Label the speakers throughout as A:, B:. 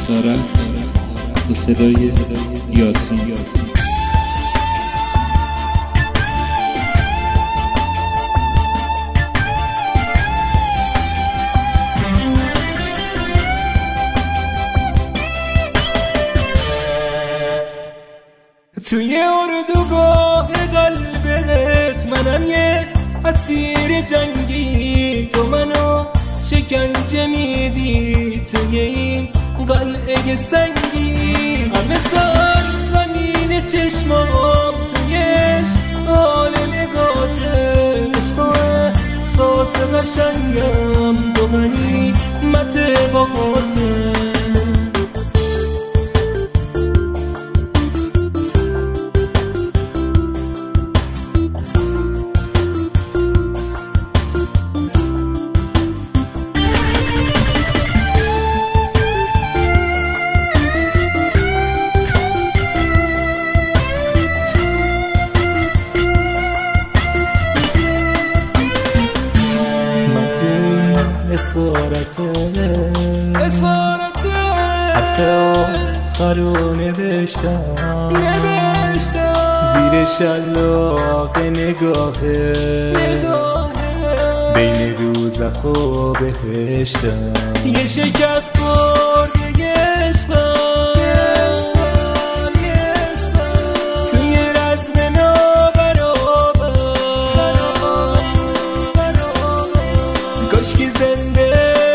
A: اسارت به صدای یاسین.
B: توی اردوگاه قلبت منم یه اسیر جنگی، تو منو شکنجه میدی توی این قلعه سنگی. همه سر زمین چشمام تویش حال نگاته، عشق و احساس قشنگم دو غنیمت باقاته. اسارته حرف آخرو نوشتم زیر شلاق نگاهه بین دوزخ و بهشتم. یه شکست خورد یه عشقم توی رزم نابرابر، کاشکی زنده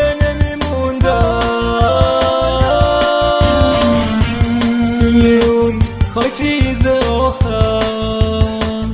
B: خاک ریز آخر،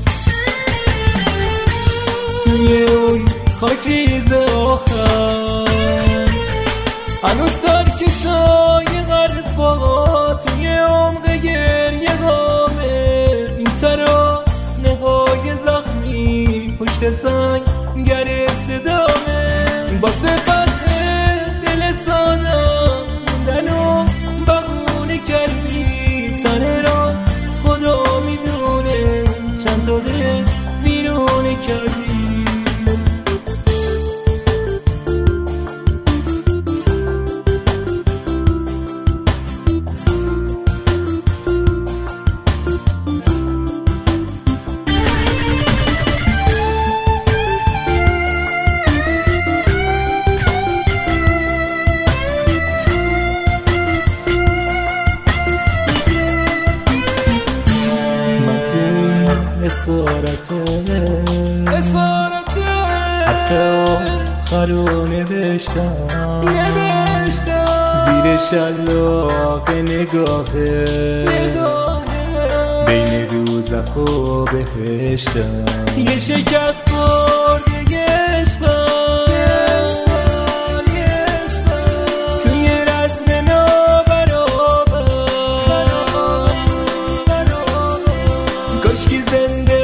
B: توی اون خاک ریز آخر هنوز در کشای غرفا توی عمق گریه غامه. این ترا نقای زخمی پشت سنگر صدامه، با صفت دل سادم موندن و بهونه کردی سر را خدا میدونه چند تا دل بیرون کردی. اسارته حرف آخرو نوشتم زیر شلاق نگاهه بین دوزخ و بهشتم. یه شکست خورد یه عشقم توی رزم نابرابر، کاشکی زنده